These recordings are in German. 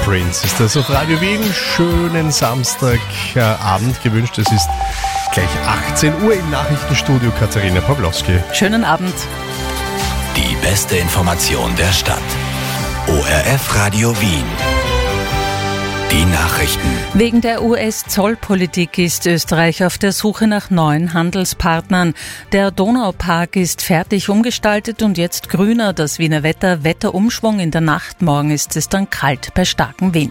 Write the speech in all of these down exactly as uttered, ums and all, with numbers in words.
Prince ist das auf Radio Wien. Schönen Samstagabend gewünscht. Es ist gleich achtzehn Uhr im Nachrichtenstudio. Katharina Pawlowski. Schönen Abend. Die beste Information der Stadt. O R F Radio Wien. Die Nachrichten. Wegen der U S-Zollpolitik ist Österreich auf der Suche nach neuen Handelspartnern. Der Donaupark ist fertig umgestaltet und jetzt grüner. Das Wiener Wetter, Wetterumschwung in der Nacht. Morgen ist es dann kalt bei starkem Wind.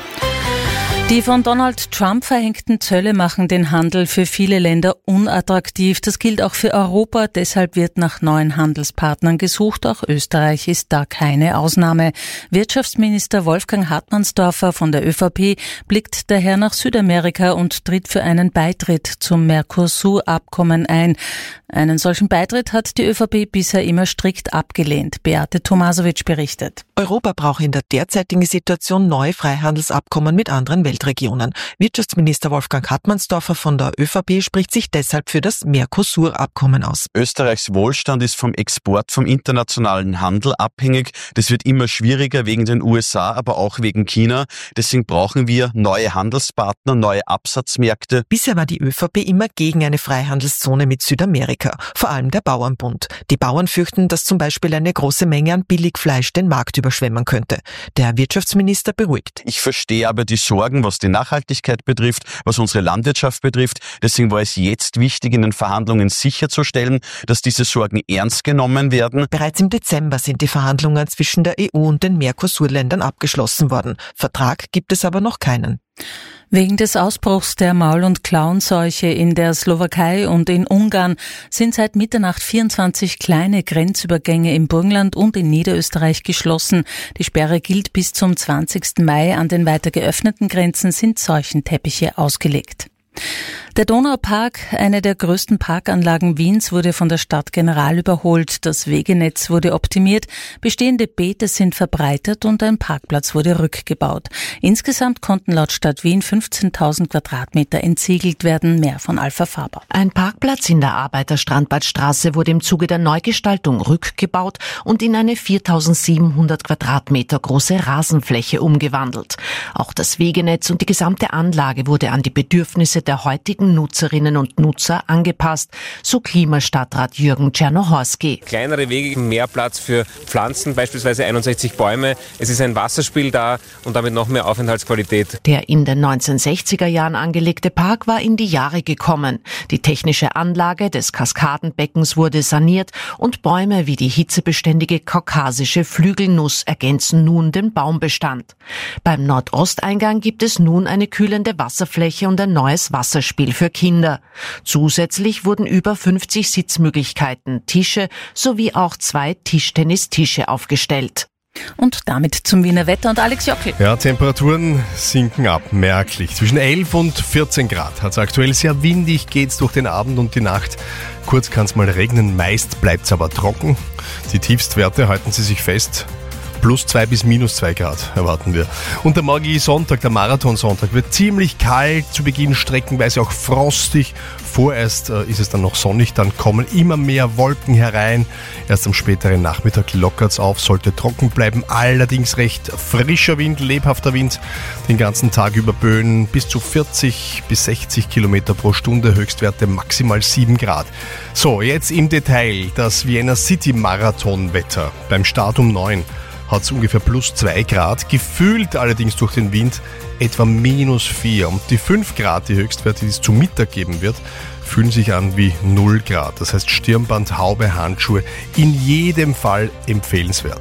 Die von Donald Trump verhängten Zölle machen den Handel für viele Länder unattraktiv. Das gilt auch für Europa. Deshalb wird nach neuen Handelspartnern gesucht. Auch Österreich ist da keine Ausnahme. Wirtschaftsminister Wolfgang Hartmannsdorfer von der ÖVP blickt daher nach Südamerika und tritt für einen Beitritt zum Mercosur-Abkommen ein. Einen solchen Beitritt hat die ÖVP bisher immer strikt abgelehnt. Beate Tomasovic berichtet. Europa braucht in der derzeitigen Situation neue Freihandelsabkommen mit anderen Weltregionen. Wirtschaftsminister Wolfgang Hartmannsdorfer von der ÖVP spricht sich deshalb für das Mercosur-Abkommen aus. Österreichs Wohlstand ist vom Export, vom internationalen Handel abhängig. Das wird immer schwieriger wegen den U S A, aber auch wegen China. Deswegen brauchen wir neue Handelspartner, neue Absatzmärkte. Bisher war die ÖVP immer gegen eine Freihandelszone mit Südamerika. Vor allem der Bauernbund. Die Bauern fürchten, dass zum Beispiel eine große Menge an Billigfleisch den Markt überschwemmen könnte. Der Wirtschaftsminister beruhigt. Ich verstehe aber die Sorgen, was die Nachhaltigkeit betrifft, was unsere Landwirtschaft betrifft. Deswegen war es jetzt wichtig, in den Verhandlungen sicherzustellen, dass diese Sorgen ernst genommen werden. Bereits im Dezember sind die Verhandlungen zwischen der E U und den Mercosur-Ländern abgeschlossen worden. Vertrag gibt es aber noch keinen. Wegen des Ausbruchs der Maul- und Klauenseuche in der Slowakei und in Ungarn sind seit Mitternacht vierundzwanzig kleine Grenzübergänge im Burgenland und in Niederösterreich geschlossen. Die Sperre gilt bis zum zwanzigsten Mai. An den weiter geöffneten Grenzen sind Seuchenteppiche ausgelegt. Der Donaupark, eine der größten Parkanlagen Wiens, wurde von der Stadt General überholt. Das Wegenetz wurde optimiert, bestehende Beete sind verbreitert und ein Parkplatz wurde rückgebaut. Insgesamt konnten laut Stadt Wien fünfzehntausend Quadratmeter entsiegelt werden. Mehr von Alpha Faber. Ein Parkplatz in der Arbeiterstrandbadstraße wurde im Zuge der Neugestaltung rückgebaut und in eine viertausendsiebenhundert Quadratmeter große Rasenfläche umgewandelt. Auch das Wegenetz und die gesamte Anlage wurde an die Bedürfnisse der heutigen Nutzerinnen und Nutzer angepasst, so Klimastadtrat Jürgen Czernohorski. Kleinere Wege, mehr Platz für Pflanzen, beispielsweise einundsechzig Bäume. Es ist ein Wasserspiel da und damit noch mehr Aufenthaltsqualität. Der in den neunzehnhundertsechziger Jahren angelegte Park war in die Jahre gekommen. Die technische Anlage des Kaskadenbeckens wurde saniert und Bäume wie die hitzebeständige kaukasische Flügelnuss ergänzen nun den Baumbestand. Beim Nordosteingang gibt es nun eine kühlende Wasserfläche und ein neues Wasserspiel für Kinder. Zusätzlich wurden über fünfzig Sitzmöglichkeiten, Tische sowie auch zwei Tischtennistische aufgestellt. Und damit zum Wiener Wetter und Alex Jockel. Ja, Temperaturen sinken ab, merklich. Zwischen elf und vierzehn Grad hat es aktuell. Sehr windig geht's durch den Abend und die Nacht. Kurz kann es mal regnen, meist bleibt's aber trocken. Die Tiefstwerte, halten Sie sich fest, plus zwei bis minus zwei Grad erwarten wir. Und der morgige Sonntag, der Marathonsonntag, wird ziemlich kalt, zu Beginn streckenweise auch frostig. Vorerst äh, ist es dann noch sonnig, dann kommen immer mehr Wolken herein. Erst am späteren Nachmittag lockert's auf, sollte trocken bleiben. Allerdings recht frischer Wind, lebhafter Wind. Den ganzen Tag über Böen bis zu vierzig bis sechzig Kilometer pro Stunde, Höchstwerte maximal sieben Grad. So, jetzt im Detail das Vienna City Marathon-Wetter. Beim Start um neun hat es ungefähr plus zwei Grad, gefühlt allerdings durch den Wind etwa minus vier. Und die fünf Grad, die Höchstwerte, die es zu Mittag geben wird, fühlen sich an wie null Grad. Das heißt Stirnband, Haube, Handschuhe, in jedem Fall empfehlenswert.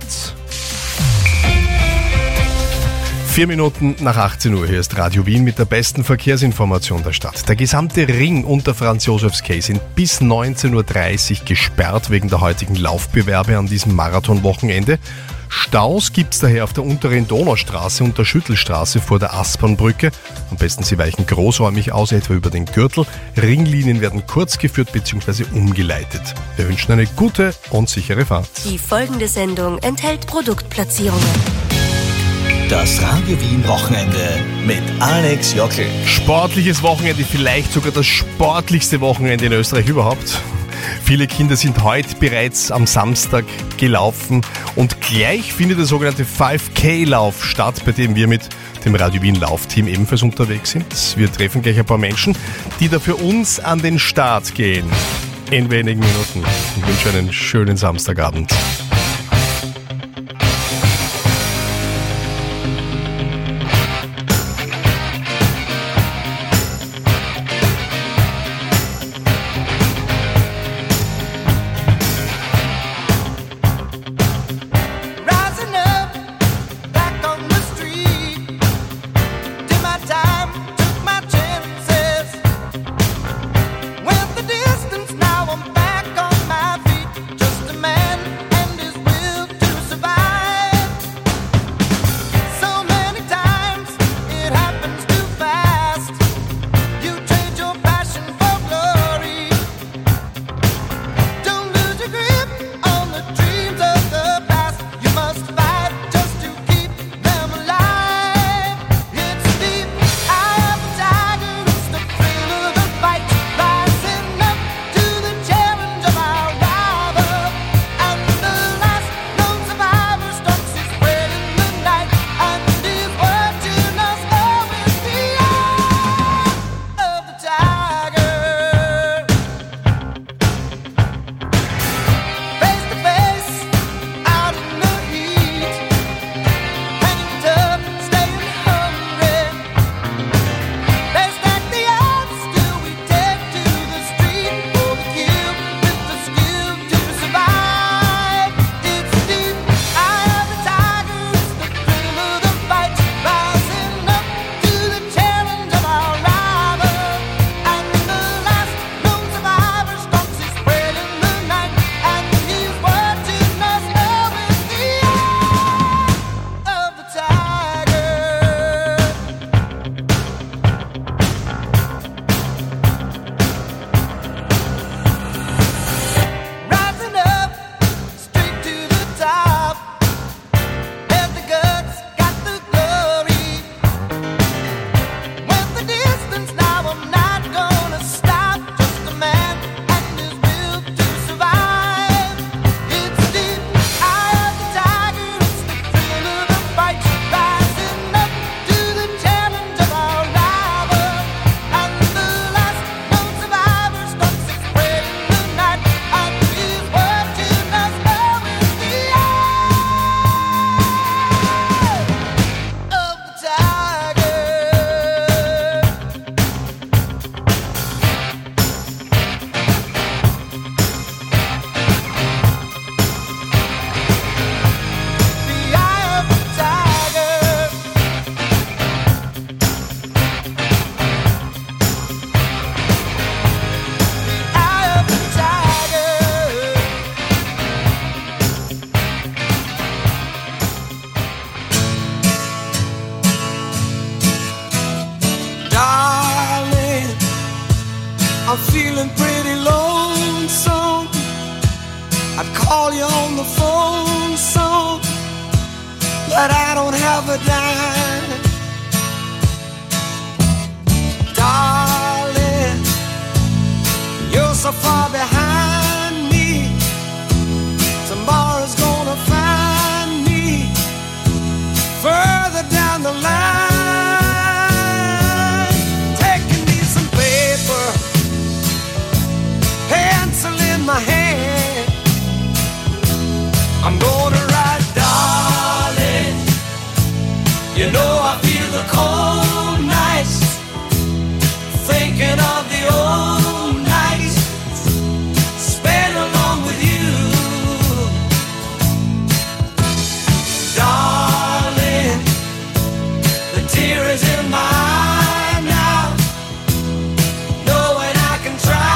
Vier Minuten nach achtzehn Uhr, hier ist Radio Wien mit der besten Verkehrsinformation der Stadt. Der gesamte Ring unter Franz-Josefs-Quai sind bis neunzehn Uhr dreißig gesperrt wegen der heutigen Laufbewerbe an diesem Marathonwochenende. Staus gibt's daher auf der unteren Donaustraße und der Schüttelstraße vor der Aspernbrücke. Am besten Sie weichen großräumig aus, etwa über den Gürtel. Ringlinien werden kurz geführt bzw. umgeleitet. Wir wünschen eine gute und sichere Fahrt. Die folgende Sendung enthält Produktplatzierungen. Das Radio Wien Wochenende mit Alex Jockel. Sportliches Wochenende, vielleicht sogar das sportlichste Wochenende in Österreich überhaupt. Viele Kinder sind heute bereits am Samstag gelaufen und gleich findet der sogenannte fünf K-Lauf statt, bei dem wir mit dem Radio Wien Laufteam ebenfalls unterwegs sind. Wir treffen gleich ein paar Menschen, die da für uns an den Start gehen. In wenigen Minuten. Ich wünsche einen schönen Samstagabend. I'm feeling pretty lonesome. I'd call you on the phone some, but I don't have a dime. Darling, you're so far behind me. Tomorrow's gonna find me further down the line. My hand, I'm gonna ride, darling. You know I feel the cold nights, thinking of the old nights spent along with you, darling. The tear is in my eye now, knowing I can try.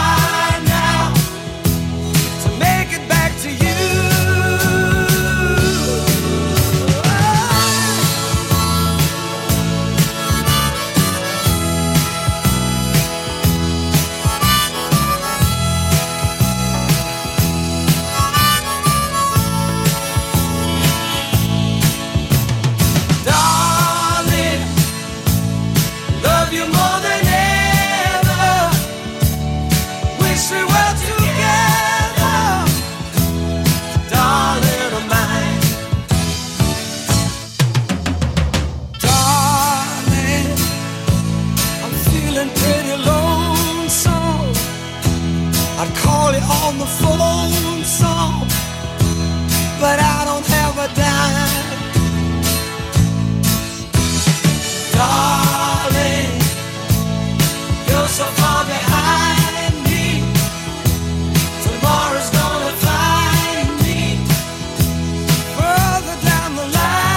but I don't have a dime. Darling, you're so far behind me. Tomorrow's gonna find me further down the line.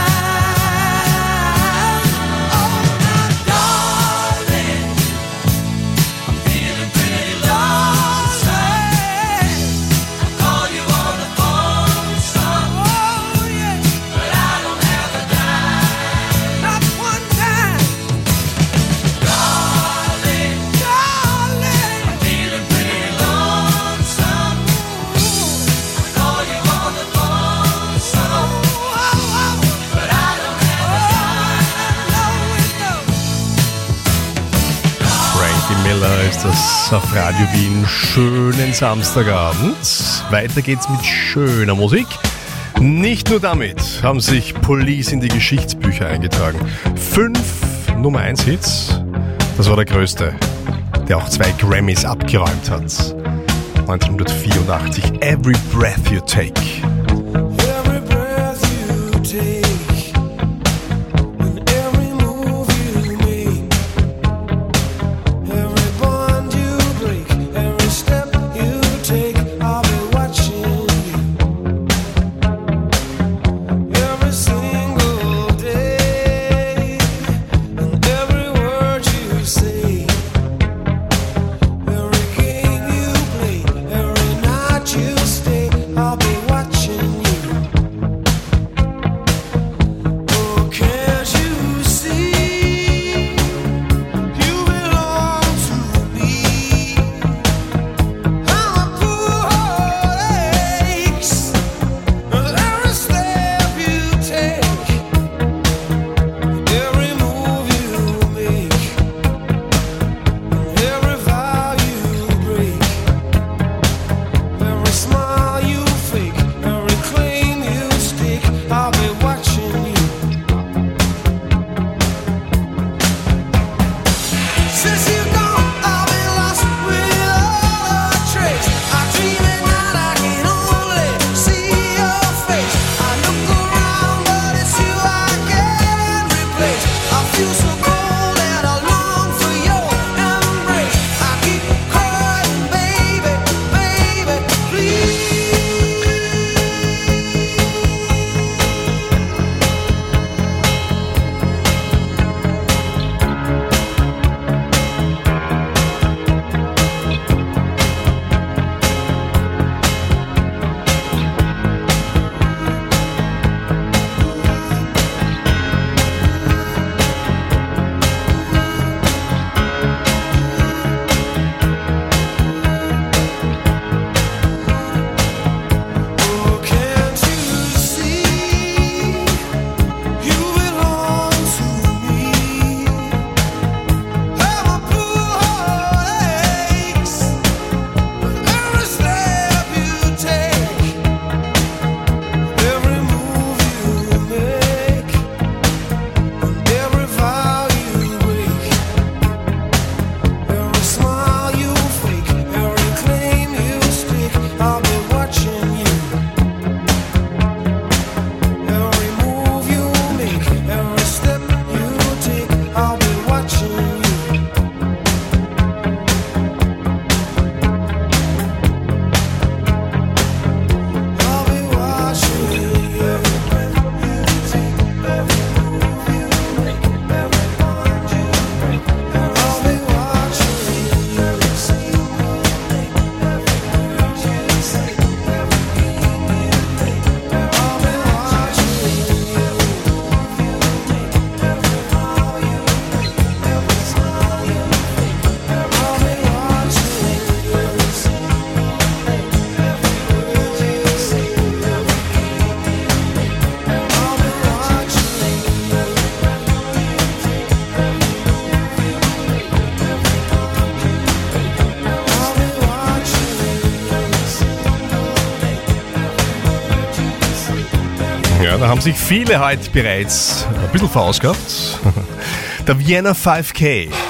Oh, my darling, I'm feeling pretty lonesome. I call you on the phone some, oh yeah, but I don't have a dime, not one dime. Darling, darling, I'm feeling pretty lonesome. I call you on the phone some, but I don't have a dime. Frankie Miller ist das auf Radio Wien. Schönen Samstagabend. Weiter geht's mit schöner Musik. Nicht nur damit haben sich Police in die Geschichtsbücher eingetragen. Fünf Nummer eins Hits. Das war der größte, der auch zwei Grammys abgeräumt hat. neunzehnhundertvierundachtzig. Every Breath You Take. Every breath you take, and every move you make, every bond you break, every step you take, I'll be watching you every single day, and every word you say, every game you play, every night you stay, I'll be watching you. Oh, can't you see? You belong to me. I'm a poor aches, but every step you take, every move you make, every vow you break, every smile you fake, every claim you stake, I'll be watching you. Since you've gone, I've been lost without a trace. I dream at night, I can only see your face. I look around, but it's you I can't replace. I feel so cold and I long for your embrace. I keep crying, baby, baby, please. Oh, can't you see? You belong to me. I'm a poor aches, but every step you take, every move you make, every vow you break, every smile you fake, every claim you stake, I'll be watching you. Every move you make, every step you take, I'll be watching you. I'll be watching you. Every breath you take, every move you make, every bond you break, I'll be watching you. Every single day, every word you say, every game you play, I'll be watching you. Every move you make, every vow you break, every smile you fake, I'll be watching you. Every single day, every word you say, every game you play, I'll be watching you. Every breath you take, every move you make, every bond you break, I'll be watching you. Every single day, every word you say, every Ja, da haben sich viele heute bereits ein bisschen verausgabt. Der Vienna fünf K.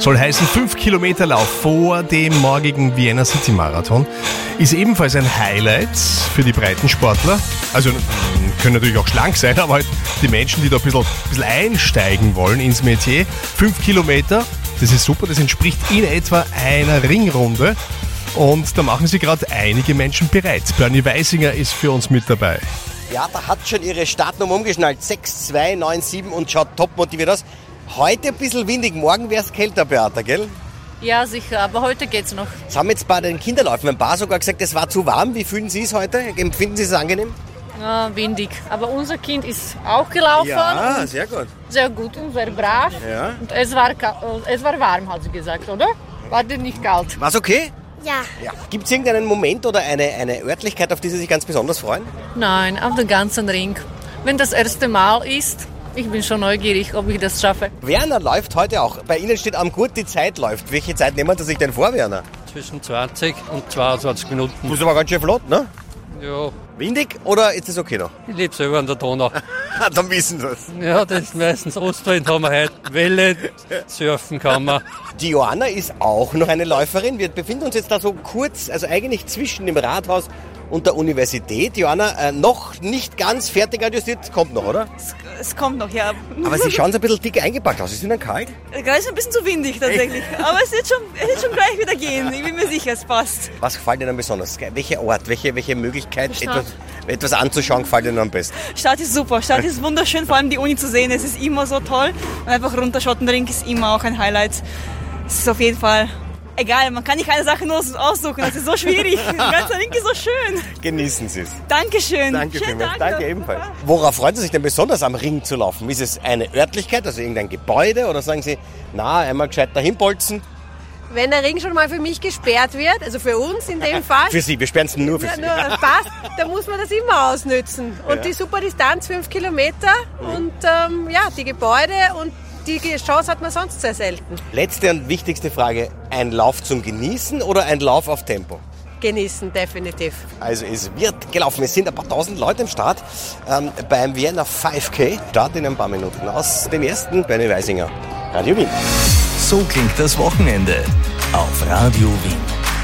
Soll heißen, fünf Kilometer Lauf vor dem morgigen Vienna City Marathon. Ist ebenfalls ein Highlight für die Breitensportler. Also können natürlich auch schlank sein, aber halt die Menschen, die da ein bisschen, ein bisschen einsteigen wollen ins Metier. Fünf Kilometer, das ist super, das entspricht in etwa einer Ringrunde. Und da machen sich gerade einige Menschen bereit. Bernie Weisinger ist für uns mit dabei. Beata hat schon ihre Startnummer umgeschnallt. sechs zwei neun sieben und schaut top motiviert aus. Heute ein bisschen windig, morgen wäre es kälter, Beata, gell? Ja, sicher, aber heute geht's noch. Das haben jetzt bei den Kinderläufen ein paar sogar gesagt, es war zu warm. Wie fühlen Sie es heute? Empfinden Sie es angenehm? Ja, windig. Aber unser Kind ist auch gelaufen. Ja, sehr gut. Sehr gut und sehr brav. Ja. Und es war, es war warm, hat sie gesagt, oder? War dir nicht kalt? War's okay? Ja. Ja. Gibt es irgendeinen Moment oder eine, eine Örtlichkeit, auf die Sie sich ganz besonders freuen? Nein, auf den ganzen Ring. Wenn das erste Mal ist, ich bin schon neugierig, ob ich das schaffe. Werner läuft heute auch. Bei Ihnen steht am Gurt, die Zeit läuft. Welche Zeit nehmen Sie sich denn vor, Werner? Zwischen zwanzig und zweiundzwanzig Minuten. Das ist aber ganz schön flott, ne? Ja. Windig oder ist das okay noch? Ich lebe selber an der Donau. Dann wissen Sie es. Ja, das ist meistens Ostwind, haben wir heute Welle, surfen kann man. Die Johanna ist auch noch eine Läuferin. Wir befinden uns jetzt da so kurz, also eigentlich zwischen dem Rathaus und der Universität. Johanna, äh, noch nicht ganz fertig adjustiert, kommt noch, oder? Es, es kommt noch, ja. Aber Sie schauen so ein bisschen dick eingepackt aus. Ist Ihnen kalt? Gerade ist ein bisschen zu windig tatsächlich. Aber es wird, schon, es wird schon gleich wieder gehen. Ich bin mir sicher, es passt. Was gefällt Ihnen besonders? Welcher Ort, welche, welche Möglichkeit, etwas, etwas anzuschauen, gefällt Ihnen am besten? Stadt ist super. Stadt ist wunderschön, vor allem die Uni zu sehen. Es ist immer so toll. Und einfach runterschotten ist immer auch ein Highlight. Es ist auf jeden Fall egal, man kann nicht eine Sache nur aussuchen, das ist so schwierig. Der ganze Ring ist so schön. Genießen Sie es. Dankeschön. Danke Schönen vielmals. Tag Danke noch. ebenfalls. Worauf freuen Sie sich denn besonders am Ring zu laufen? Ist es eine Örtlichkeit, also irgendein Gebäude, oder sagen Sie, na, einmal gescheit dahin bolzen? Wenn der Ring schon mal für mich gesperrt wird, also für uns in dem Fall. Für Sie, wir sperren es nur für ja, Sie. Nur passt, dann muss man das immer ausnützen. Und Ja. die super Distanz, fünf Kilometer und ähm, ja, die Gebäude und die Chance hat man sonst sehr selten. Letzte und wichtigste Frage, ein Lauf zum Genießen oder ein Lauf auf Tempo? Genießen, definitiv. Also es wird gelaufen, es sind ein paar tausend Leute im Start ähm, beim Vienna fünf K. Start in ein paar Minuten. Aus dem ersten Bernie Weisinger, Radio Wien. So klingt das Wochenende auf Radio Wien.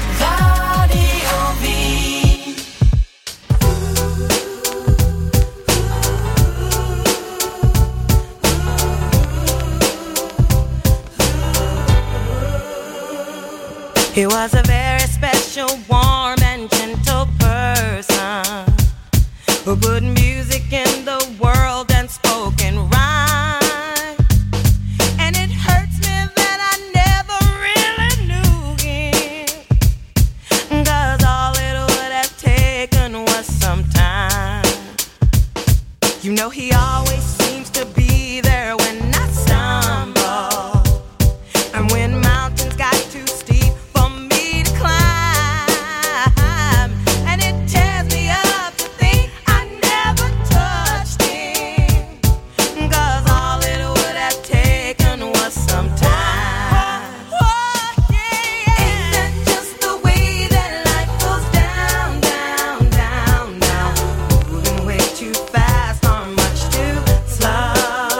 Radio Wien. He was a very special, warm and gentle person who put music in the world and spoke in rhyme. And it hurts me that I never really knew him, 'cause all it would have taken was some time. You know he always seems to be there when I stumble, and when mountains got too steep for me to climb, and it tears me up to think I never touched him, 'cause all it would have taken was some time. Oh, yeah. Ain't that just the way that life goes down, down, down, down, moving way too fast or much too slow.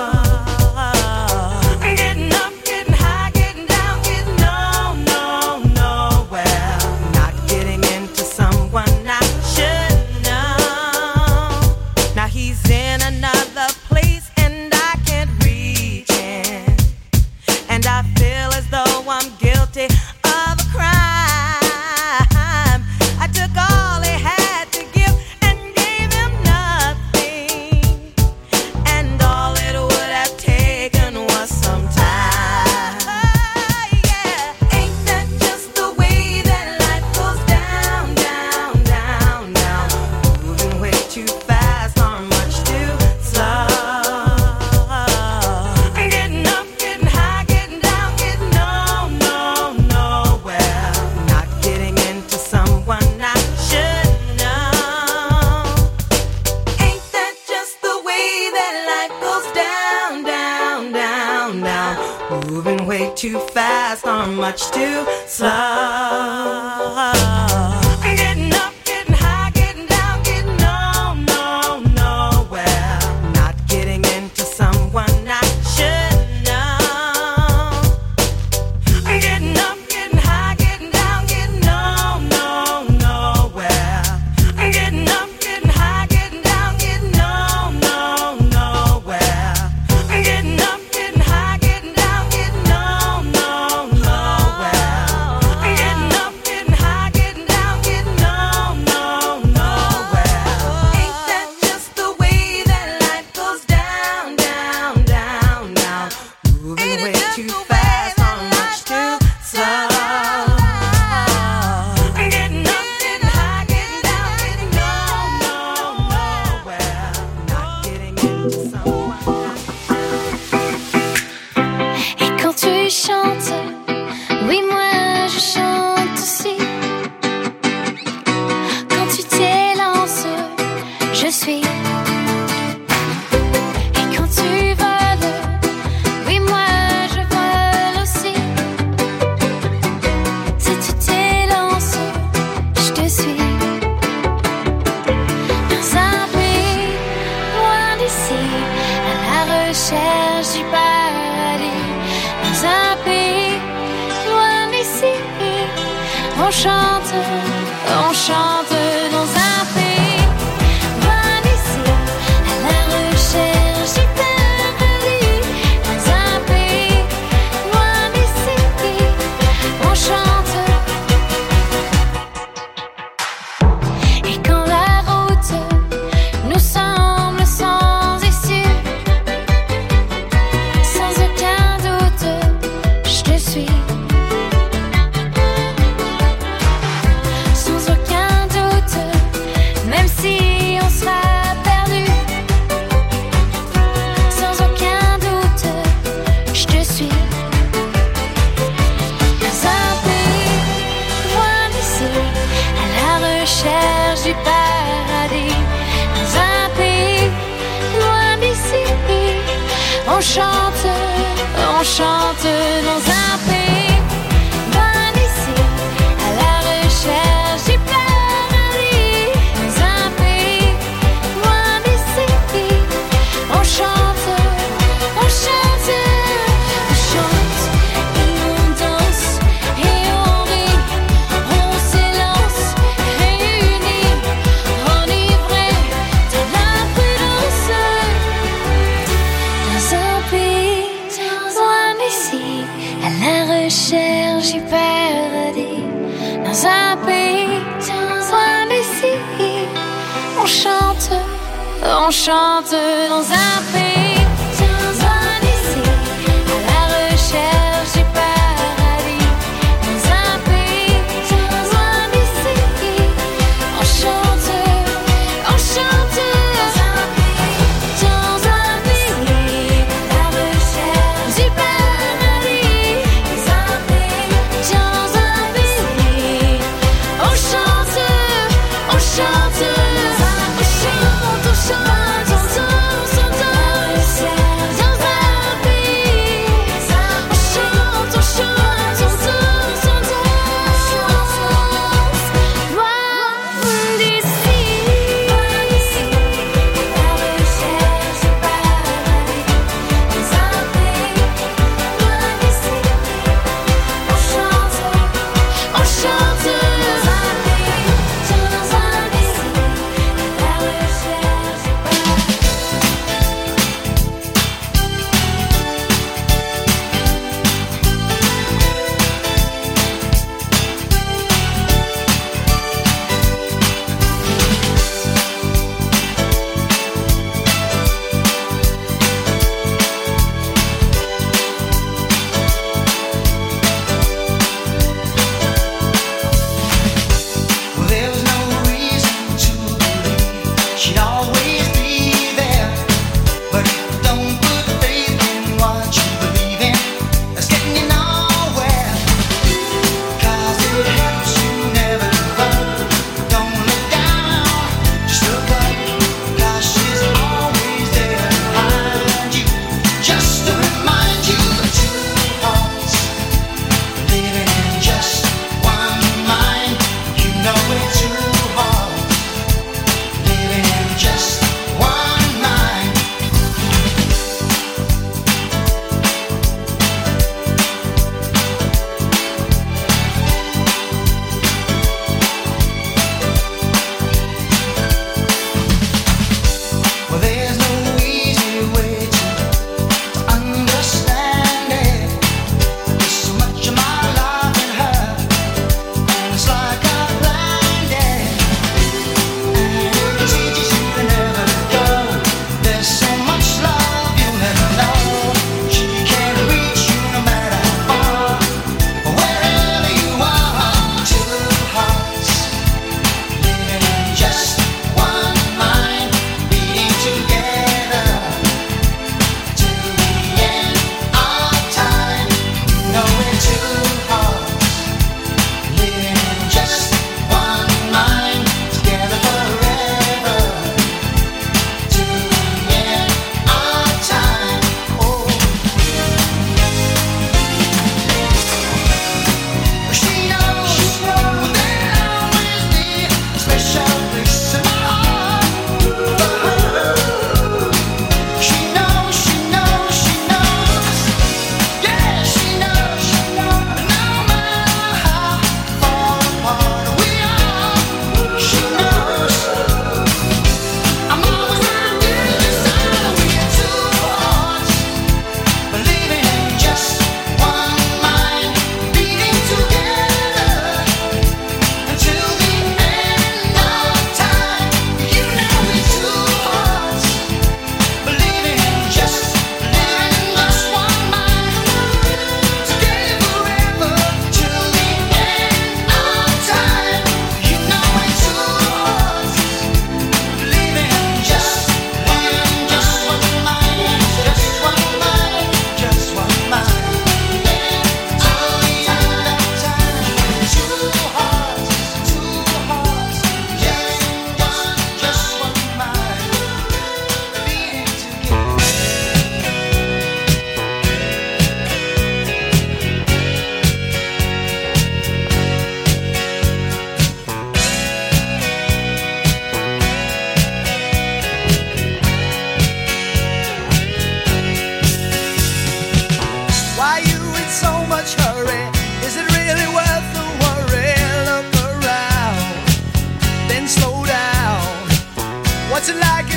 Getting up, getting high, getting down, getting no, no, nowhere. Not getting into someone I should know. Now he's in another place and I can't reach him, and I feel as though I'm guilty of a crime. I took all he had to give and gave him nothing, and all it would have taken was some time. Yeah. Ain't that just the way that life goes down, down, down, down, moving way too fast or much too slow. Getting up, getting high, getting down, getting no, no, nowhere. Not getting into someone I should know. Ain't that just the way that life goes down, down, down, down, moving way too fast or much too slow. Getting up, getting high, getting down, getting no, no, nowhere. Not getting into someone I should know. suis. Et quand tu voles, oui moi je vole aussi. Si tu t'élances, je te suis. Dans un pays loin d'ici, à la recherche du paradis. Dans un pays loin d'ici, on chante, on chante dans un pays loin d'ici, à la recherche du paradis. Dans un pays loin d'ici, on chante. Et quand la route nous semble sans issue, sans aucun doute, je te suis. Sans aucun doute, même si on sera perdu. Sans aucun doute, je te suis. Dans un pays loin d'ici, à la recherche du paradis. Dans un pays loin d'ici, on chante, on chante dans un pays loin d'ici, à la recherche du paradis. Dans un pays loin d'ici, on chante, on chante, on chante, et on danse, et on rit, on s'élance, réunis, enivrés de la prudence. Dans un pays loin d'ici, à la recherche du paradis. Dans un pays loin d'ici, on chante, on chante dans un pays loin d'ici, à la recherche du paradis. Dans un pays loin d'ici, on chante, on chante dans un pays, dans un pays, à la recherche du paradis. Dans un pays, dans un pays, on chante, on chante, on chante, on chante, on danse, on danse.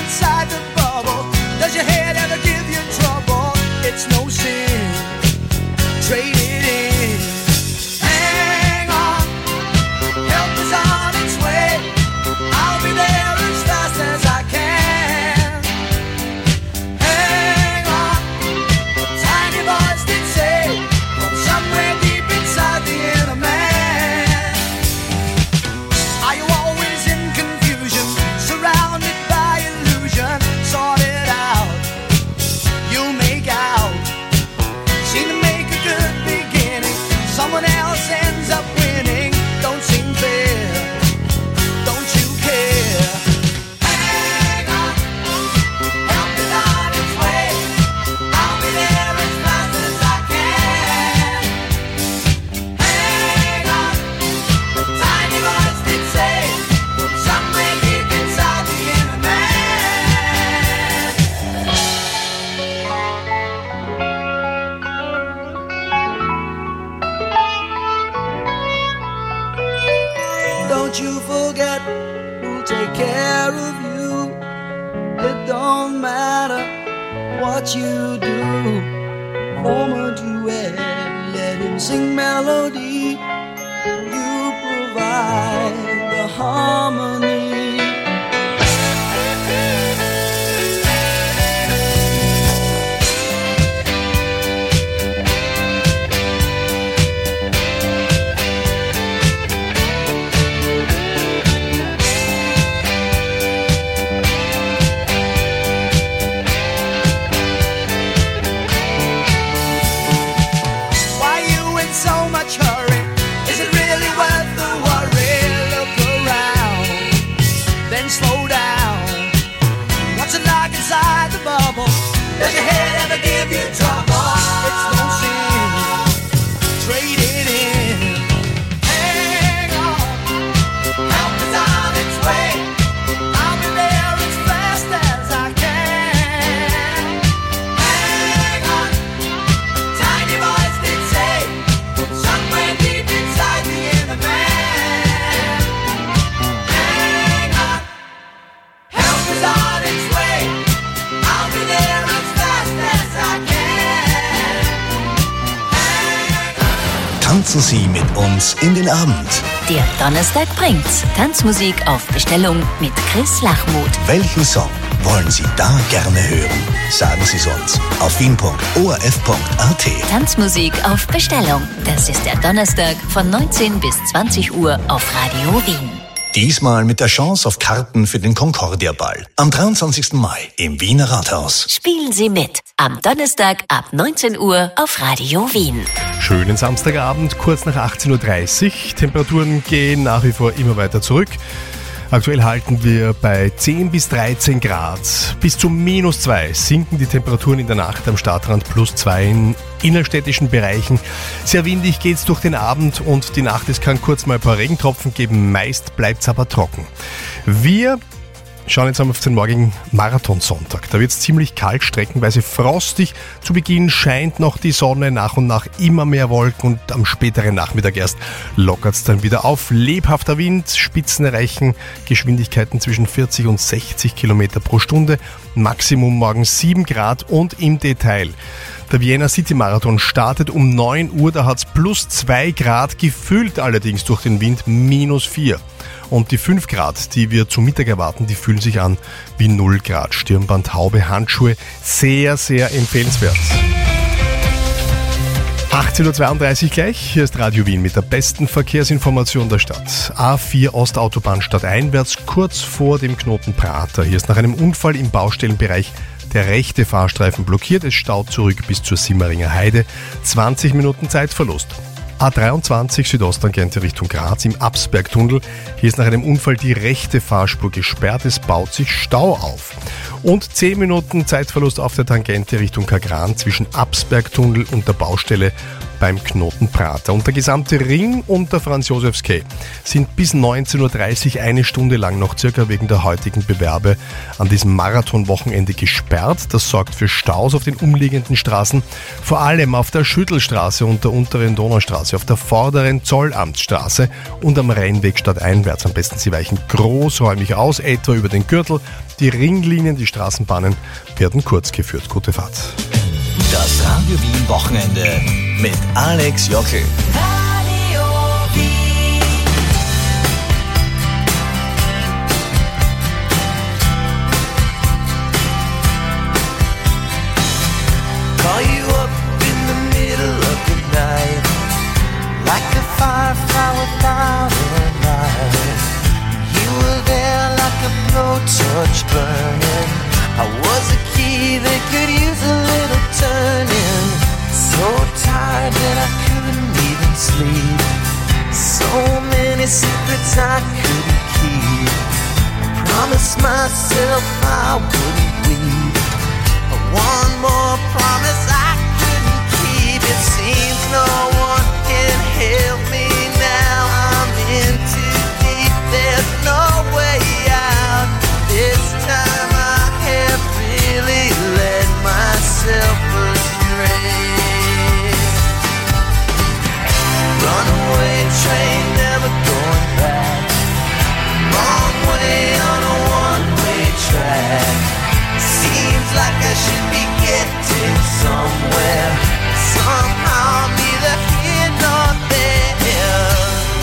inside the bubble. Does your head ever give you trouble? It's no sin. Trade it in. Hang on. Help is on its way. I'll be there as fast as I can. Hang on. Tiny voice did say from somewhere deep inside the inner man. Are you always in confusion, surrounded by illusion? Sort it out. You'll make out. Seem to make a good beginning. Someone else ends up winning. Don't seem fair. Don't you care? Hang on. Help is on its way. I'll be there as fast as I can. Hang on. Tiny voice did say somewhere deep inside the inner man. Don't you forget who'll take care of you. It don't matter what you do. Form a duet, let him sing melody. You provide the harmony. Why you in so much hurry? Is it really worth the worry? Look around, then slow down. What's it like inside the bubble? Does your head ever give you trouble? It's no sin. Trade it in. Hang on. Help is on its way. I'll be there as fast as I can. Hang on. Tiny voice did say somewhere deep inside the inner man. Hang on. Help is on its way. I'll be there as fast as I can. Tanzen Sie mit uns in den Abend. Der Donnerstag bringt's. Tanzmusik auf Bestellung mit Chris Lachmuth. Welchen Song wollen Sie da gerne hören? Sagen Sie es uns auf wien punkt o r f punkt a t. Tanzmusik auf Bestellung. Das ist der Donnerstag von neunzehn bis zwanzig Uhr auf Radio Wien. Diesmal mit der Chance auf Karten für den Concordia-Ball am dreiundzwanzigsten Mai im Wiener Rathaus. Spielen Sie mit. Am Donnerstag ab neunzehn Uhr auf Radio Wien. Schönen Samstagabend, kurz nach achtzehn Uhr dreißig. Temperaturen gehen nach wie vor immer weiter zurück. Aktuell halten wir bei zehn bis dreizehn Grad. Bis zu minus zwei sinken die Temperaturen in der Nacht, am Stadtrand plus zwei in innerstädtischen Bereichen. Sehr windig geht's durch den Abend und die Nacht. Es kann kurz mal ein paar Regentropfen geben, meist bleibt's aber trocken. Wir schauen jetzt einmal auf den morgigen Marathonsonntag. Da wird es ziemlich kalt, streckenweise frostig. Zu Beginn scheint noch die Sonne, nach und nach immer mehr Wolken und am späteren Nachmittag erst lockert es dann wieder auf. Lebhafter Wind, Spitzen erreichen Geschwindigkeiten zwischen vierzig und sechzig Kilometer pro Stunde. Maximum morgen sieben Grad und im Detail. Der Vienna City Marathon startet um neun Uhr, da hat es plus zwei Grad, gefühlt allerdings durch den Wind minus vier. Und die fünf Grad, die wir zum Mittag erwarten, die fühlen sich an wie null Grad. Stirnband, Haube, Handschuhe, sehr, sehr empfehlenswert. achtzehn Uhr zweiunddreißig gleich, hier ist Radio Wien mit der besten Verkehrsinformation der Stadt. A vier Ostautobahn stadteinwärts, kurz vor dem Knoten Prater. Hier ist nach einem Unfall im Baustellenbereich der rechte Fahrstreifen blockiert. Es staut zurück bis zur Simmeringer Heide. zwanzig Minuten Zeitverlust. A dreiundzwanzig Südosttangente Richtung Graz im Absbergtunnel. Hier ist nach einem Unfall die rechte Fahrspur gesperrt. Es baut sich Stau auf. Und zehn Minuten Zeitverlust auf der Tangente Richtung Kagran zwischen Absbergtunnel und der Baustelle beim Knotenprater. Und der gesamte Ring und der Franz-Josefs-Quai sind bis neunzehn Uhr dreißig eine Stunde lang noch circa wegen der heutigen Bewerbe an diesem Marathonwochenende gesperrt. Das sorgt für Staus auf den umliegenden Straßen, vor allem auf der Schüttelstraße und der unteren Donaustraße, auf der vorderen Zollamtsstraße und am Rheinweg stadteinwärts. Am besten Sie weichen großräumig aus, etwa über den Gürtel. Die Ringlinien, die Straßenbahnen werden kurz geführt. Gute Fahrt. Das Radio Wien Wochenende mit Alex Jockel. Radio Wien. Call you up in the middle of the night, like a firefly without a light. You were there like a blowtorch burning. I was a key that could use a little turning. So tired that I couldn't even sleep. So many secrets I couldn't keep. I promised myself I wouldn't weep. One more promise I couldn't keep. It seems no one can help me now. I'm in too deep. There's no way out. This time I have really led myself astray. Runaway train, never going back. Wrong way on a one-way track. Seems like I should be getting somewhere. Somehow I'm neither here nor there.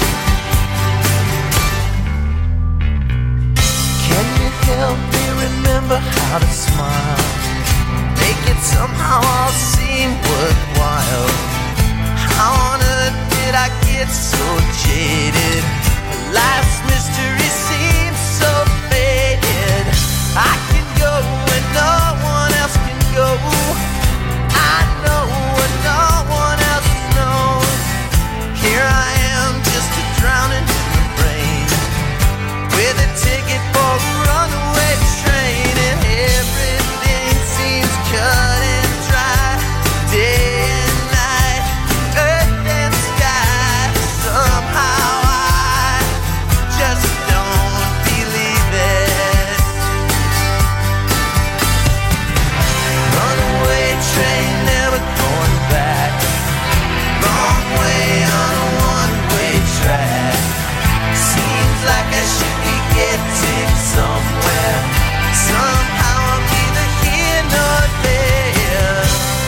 Can you help me remember how to smile? Make it somehow all seem worthwhile. How on earth did I get so jaded? Life's mystery seems so faded. I can go when no one else can go. I know when no one else knows. Here I am, just a drowning in the rain, with a ticket for a runaway train, and everything seems cut and dry. Day and night, earth and sky. Somehow I just don't believe it. Runaway train, never going back. Wrong way on a one-way track. Seems like I should be getting somewhere. Somehow I'm neither here nor there.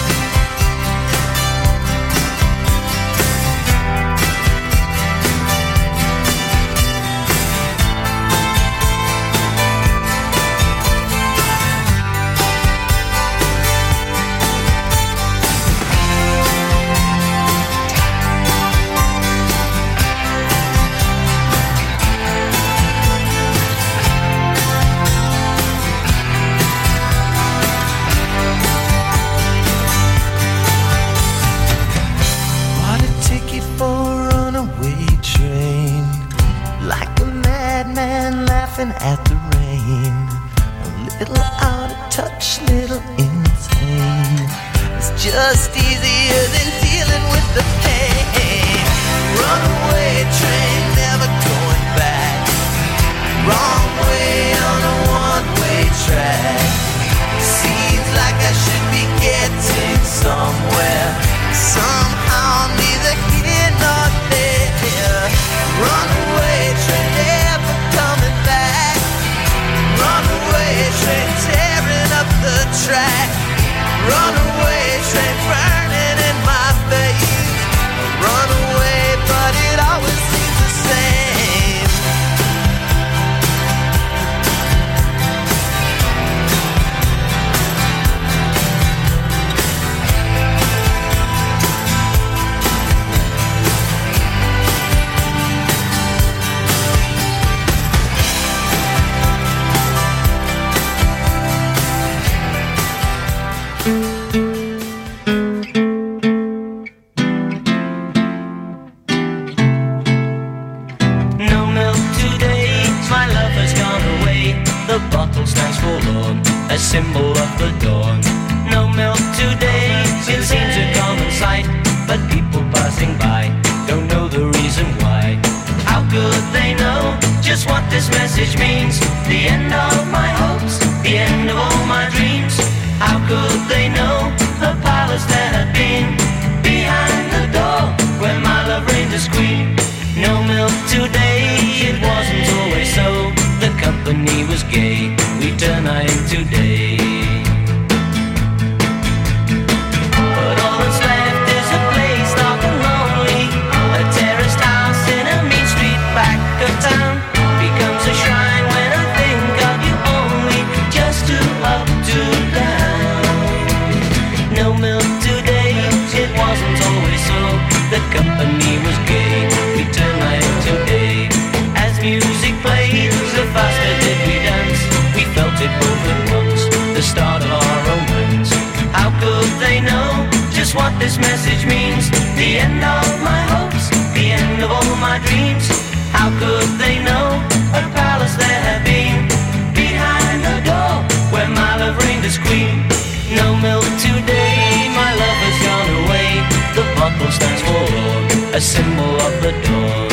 Bought a ticket for a runaway train, like a madman laughing at the rain. A little out of touch, little insane. It's just easier than dealing with the pain. Runaway train, never going back. Wrong way on a one-way track. Seems like I should be getting somewhere. Somehow I'm neither here nor there. Runaway train, never coming back. Runaway train, tearing up the track. Runaway train, burning in my face. Runaway, but it always seems the same. a symbol of the dawn. No milk today, it seems a common sight, but people this message means. The end of my hopes, the end of all my dreams. How could they know the palace that had been behind the door where my love reigned as queen? No milk today, it wasn't always so. The company was gay, we turn night into day. But all that's left is a place dark and lonely. A terraced house in a mean street back of town becomes a shrine when I think of you only. Just to up, to down. No milk today, it wasn't always so. The company was gay, we turn night into day. As music played, the faster did we dance. We felt it both at once, the start of our romance. How could they know just what this message means? The end of my hopes, the end of all my dreams. How could they know a palace there had been behind the door where my love reigned as queen? No milk today, my love has gone away. The bottle stands forlorn, a symbol of the dawn.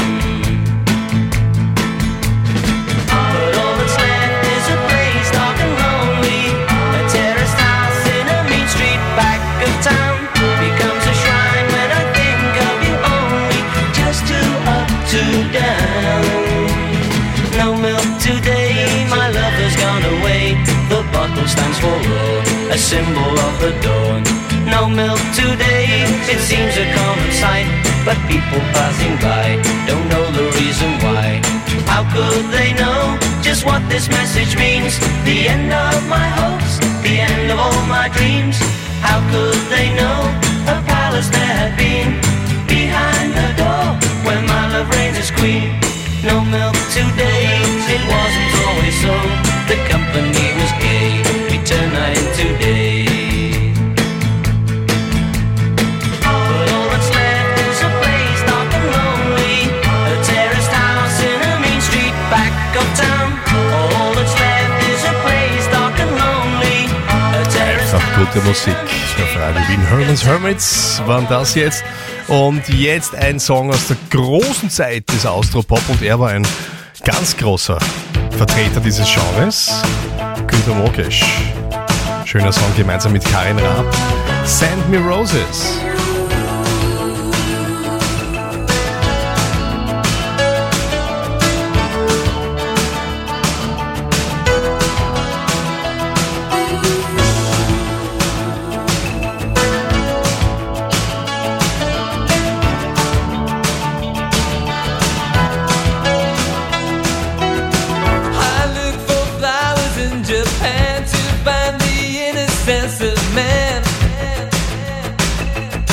But all that's left is a place dark and lonely. A terraced house in a mean street back of town becomes a shrine when I think of you only. Just to up, to down. No milk today, my love has gone away. The bottle stands forlorn, a symbol of the dawn. No milk today, it seems a common sight, but people passing by don't know the reason why. How could they know just what this message means? The end of my hopes, the end of all my dreams. How could they know a palace there had been behind the door where my love reigns as queen? No milk today, it wasn't always so. The company was gay, we turn night into day. But all that's left is a place dark and lonely. A terraced house in a mean street back of town. All that's left is a place dark and lonely. A terraced Einfach gute Musik für Radio Wien. Herman's Hermits waren das jetzt. Und jetzt ein Song aus der großen Zeit des Austropop und er war ein ganz großer Vertreter dieses Genres. Günter Mokesch. Schöner Song gemeinsam mit Karin Raab. Send Me Roses. Japan to find the innocence of man.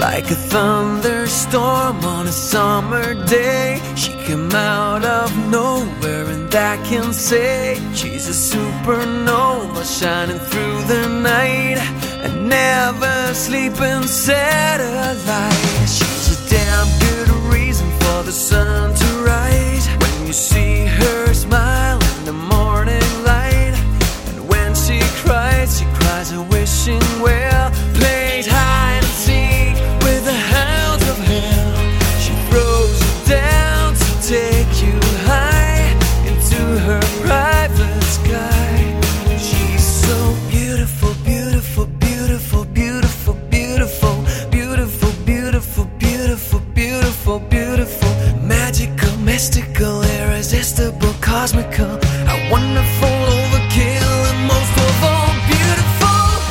Like a thunderstorm on a summer day, she came out of nowhere, and I can say she's a supernova shining through the night, and never sleeping satellite. She's a damn good reason for the sun to rise when you see her smile in the morning light. And when she cries, she cries a wishing well. Plays hide and seek with the hounds of hell. She throws you down to take you high into her private sky. She's so beautiful, beautiful, beautiful, beautiful, beautiful, beautiful, beautiful, beautiful, beautiful, beautiful, magical, mystical, irresistible, cosmical, a wonderful overkill, and most of all beautiful.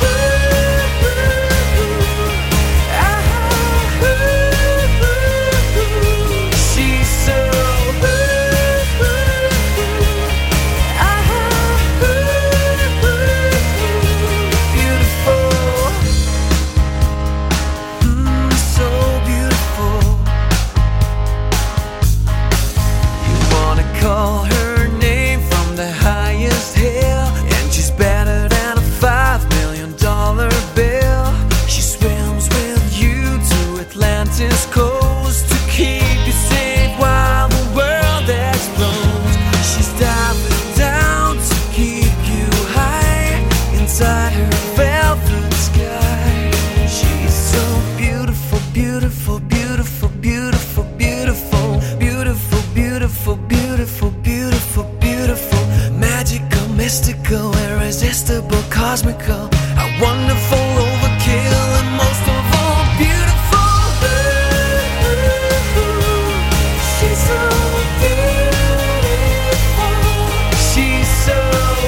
She's so beautiful, mm, so beautiful. You wanna call her name from the highest hill, and she's better than a five million dollar bill. She swims with you to Atlantis coast to keep you safe while the world explodes. She's diving down to keep you high inside her velvet sky. She's so beautiful, beautiful, beautiful, beautiful, beautiful, beautiful, beautiful, beautiful, beautiful, beautiful, magical, mystical, irresistible, cosmical, a wonderful overkill, and most of all beautiful. She's so beautiful. She's so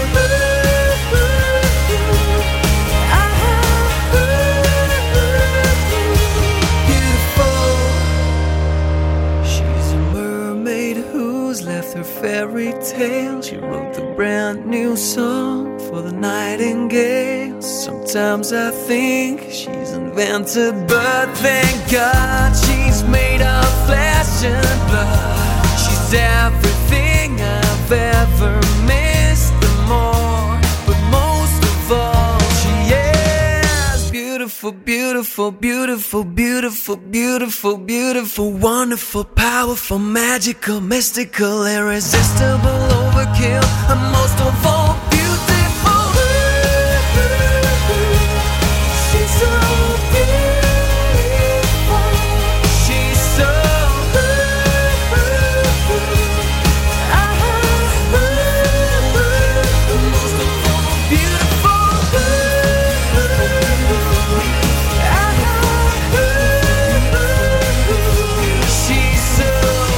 beautiful. She's a mermaid who's left her fairy tale. She wrote the brand new song for the nightingale. Sometimes I think she's invented, but thank God she's made of flesh and blood. She's everything I've ever missed and more, but most of all she is beautiful, beautiful, beautiful, beautiful, beautiful, beautiful, wonderful, powerful, magical, mystical, irresistible, overkill, and most of all beautiful. She's so beautiful. She's so most of all beautiful. She's so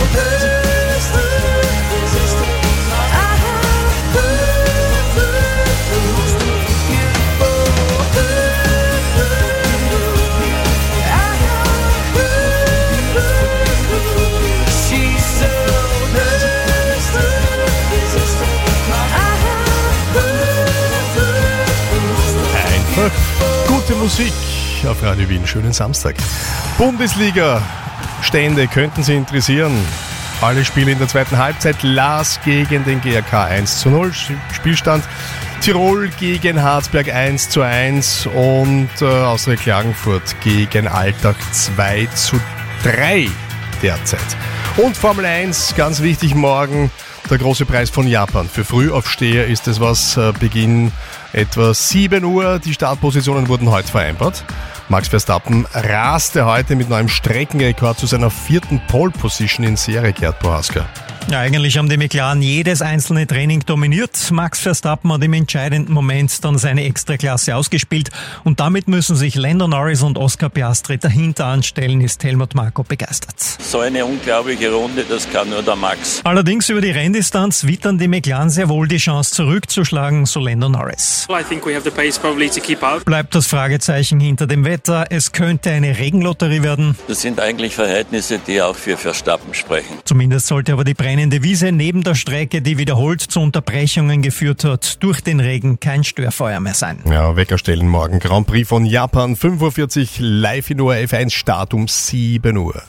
Einfach gute Musik auf Radio Wien. Schönen Samstag. Bundesliga. Stände könnten Sie interessieren. Alle Spiele in der zweiten Halbzeit. Laas gegen den G A K eins zu null. Spielstand Tirol gegen Harzberg eins zu eins und äh, Austria Klagenfurt gegen Altach zwei zu drei derzeit. Und Formel eins, ganz wichtig morgen, der große Preis von Japan. Für Frühaufsteher ist es was, äh, Beginn etwa sieben Uhr. Die Startpositionen wurden heute vereinbart. Max Verstappen raste heute mit neuem Streckenrekord zu seiner vierten Pole Position in Serie, Gerd Prohaska. Ja, eigentlich haben die McLaren jedes einzelne Training dominiert. Max Verstappen hat im entscheidenden Moment dann seine Extraklasse ausgespielt und damit müssen sich Lando Norris und Oscar Piastri dahinter anstellen, ist Helmut Marko begeistert. So eine unglaubliche Runde, das kann nur der Max. Allerdings über die Renndistanz wittern die McLaren sehr wohl die Chance zurückzuschlagen, so Lando Norris. aus. Bleibt das Fragezeichen hinter dem Wetter. Es könnte eine Regenlotterie werden. Das sind eigentlich Verhältnisse, die auch für Verstappen sprechen. Zumindest sollte aber die brennende Wiese neben der Strecke, die wiederholt zu Unterbrechungen geführt hat, durch den Regen kein Störfeuer mehr sein. Ja, Wecker stellen morgen. Grand Prix von Japan, fünf Uhr vierzig, live in O R F eins, Start um sieben Uhr.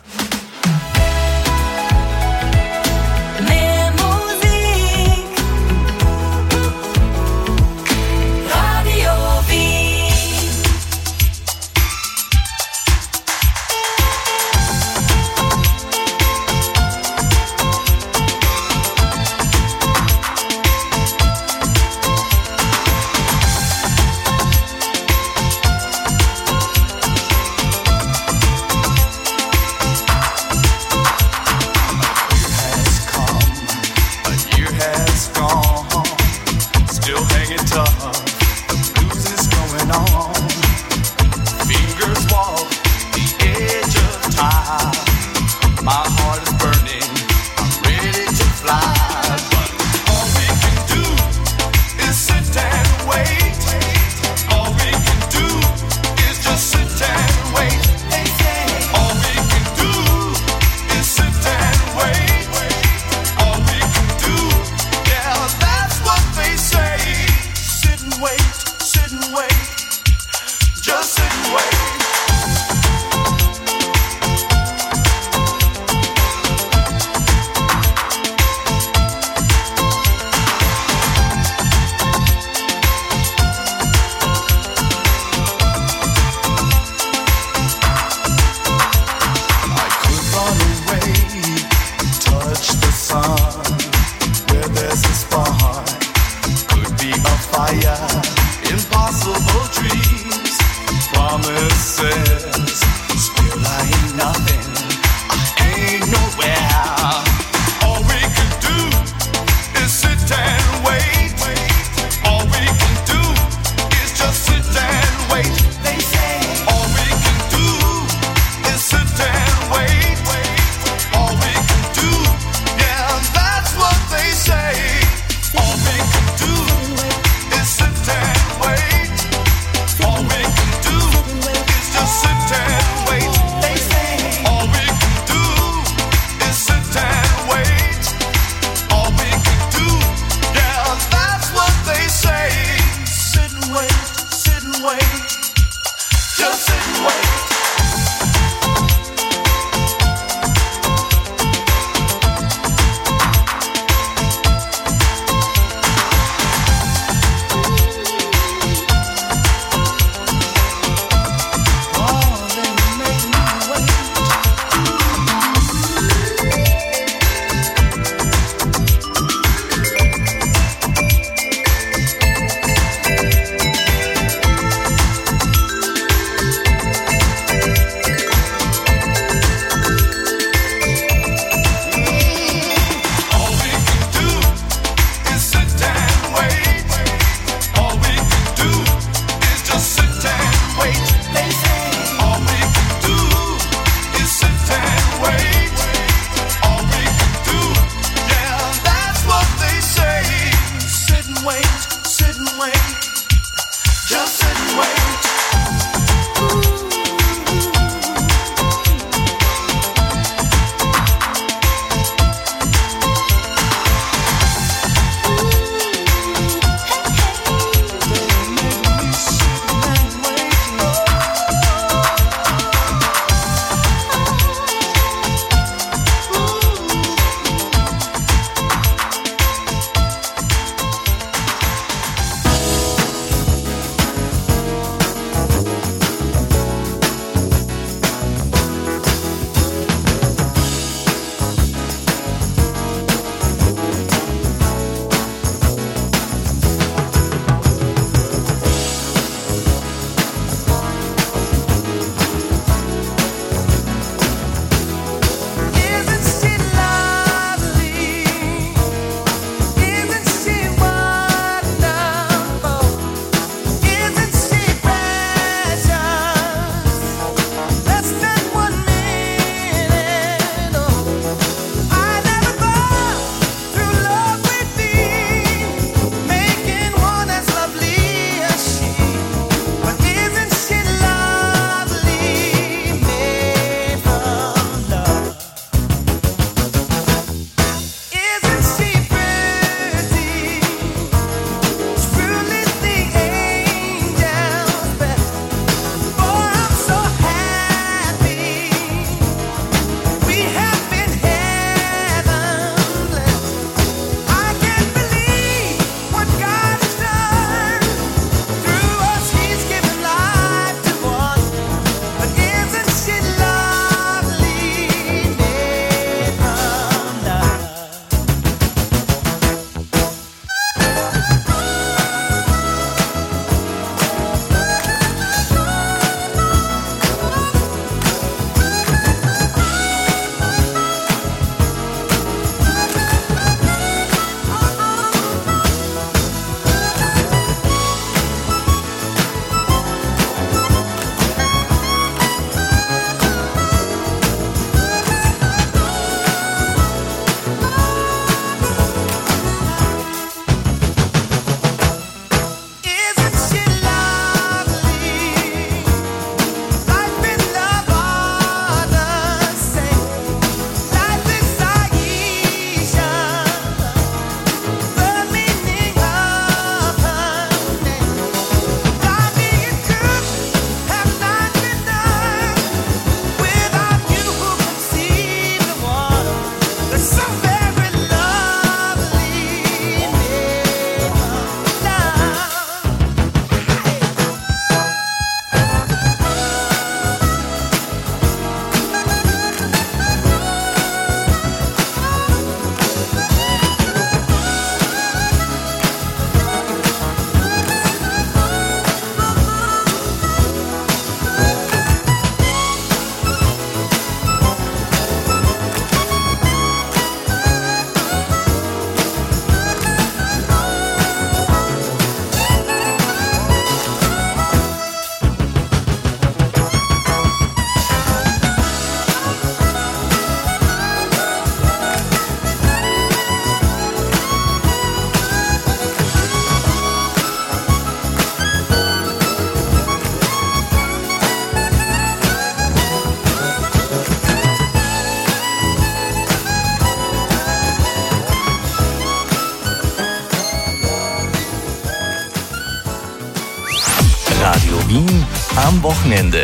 am Wochenende.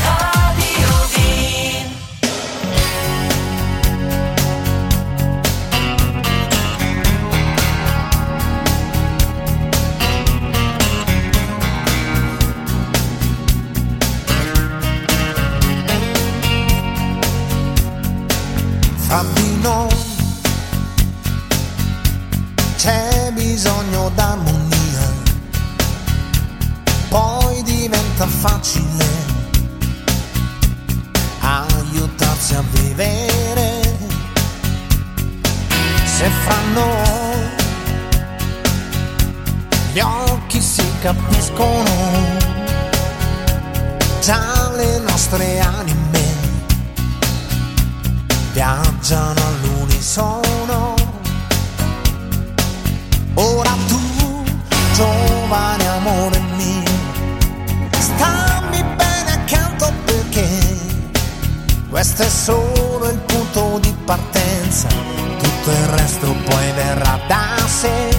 Fra di noi c'è bisogno d'armonia, poi diventa facile aiutarsi a vivere. Se fra noi gli occhi si capiscono, già le nostre anime viaggiano all'unisono. Ora tu, giovane amore mio, stammi bene accanto perché questo è solo il punto di partenza, tutto il resto poi verrà da sé.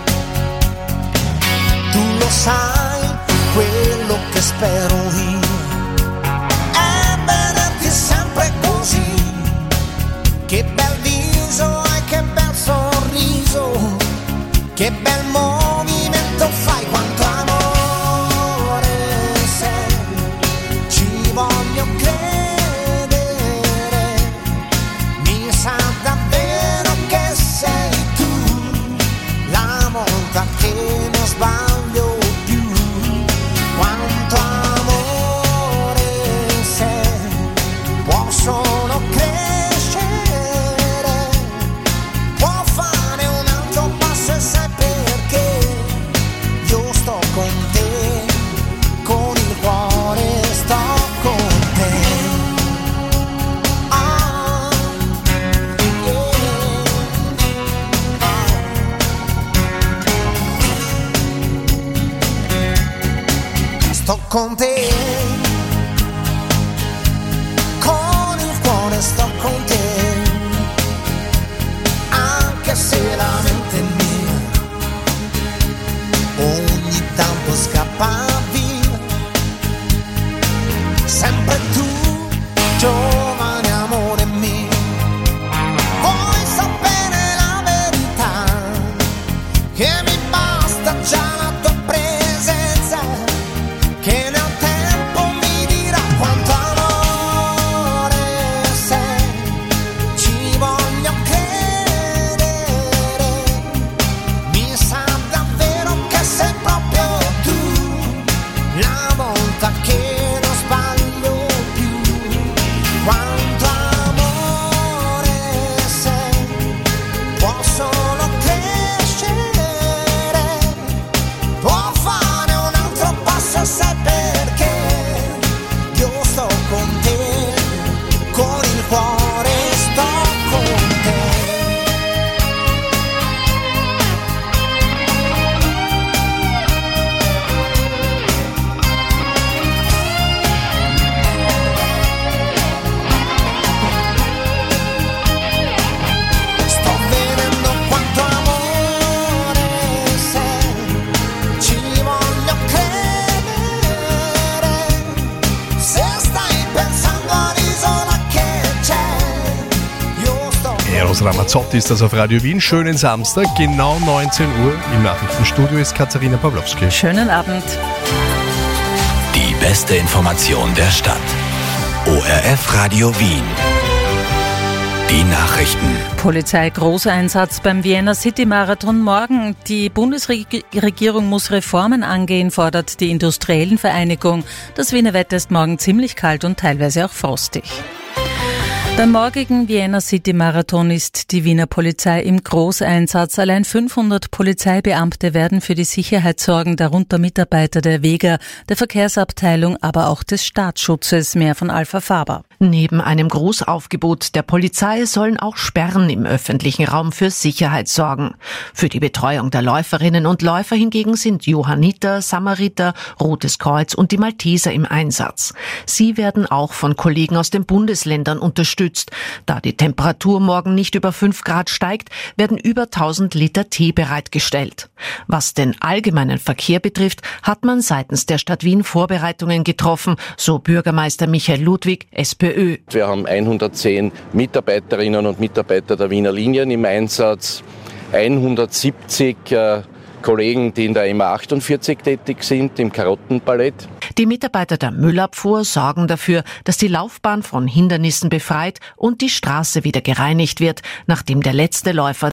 Tu lo sai, quello che spero io è vederti sempre così. Che bel viso e che bel sorriso, che bel movimento fai, quanto amore sei, ci voglio credere, mi sa davvero che sei tu, la volta che non sbaglio più, quanto amore sei, può solo credere. Sto con te, con il cuore sto con te, anche se la mente è mia ogni tanto scappa via. Sempre tu, giovane amore mio, vuoi sapere la verità, che mi basta già la tua presenza, che nel tempo mi dirà quanto amore sei, ci voglio credere, mi sa davvero che sei proprio tu, la volta che non sbaglio più, quanto amore sei, può solo crescere, può fare un altro passo, sai perché io sto con te, con il cuore sto con te. Sto vedendo quanto amore sei, ci voglio credere, se stai pensando all'isola che c'è, io sto con Eros Ramazzotti ist das auf Radio Wien. Schönen Samstag, genau neunzehn Uhr. Im Nachrichtenstudio ist Katharina Pawlowski. Schönen Abend. Die beste Information der Stadt. O R F Radio Wien. Die Nachrichten. Polizei Großeinsatz beim Vienna City Marathon morgen. Die Bundesregierung muss Reformen angehen, fordert die Industriellenvereinigung. Das Wiener Wetter ist morgen ziemlich kalt und teilweise auch frostig. Beim morgigen Vienna City Marathon ist die Wiener Polizei im Großeinsatz. Allein fünfhundert Polizeibeamte werden für die Sicherheit sorgen, darunter Mitarbeiter der Wega, der Verkehrsabteilung, aber auch des Staatsschutzes. Mehr von Alpha Faber. Neben einem Großaufgebot der Polizei sollen auch Sperren im öffentlichen Raum für Sicherheit sorgen. Für die Betreuung der Läuferinnen und Läufer hingegen sind Johanniter, Samariter, Rotes Kreuz und die Malteser im Einsatz. Sie werden auch von Kollegen aus den Bundesländern unterstützt. Da die Temperatur morgen nicht über fünf Grad steigt, werden über tausend Liter Tee bereitgestellt. Was den allgemeinen Verkehr betrifft, hat man seitens der Stadt Wien Vorbereitungen getroffen, so Bürgermeister Michael Ludwig, SPÖ. Wir haben hundertzehn Mitarbeiterinnen und Mitarbeiter der Wiener Linien im Einsatz, hundertsiebzig äh, Kollegen, die in der M A achtundvierzig tätig sind, im Karottenballett. Die Mitarbeiter der Müllabfuhr sorgen dafür, dass die Laufbahn von Hindernissen befreit und die Straße wieder gereinigt wird, nachdem der letzte Läufer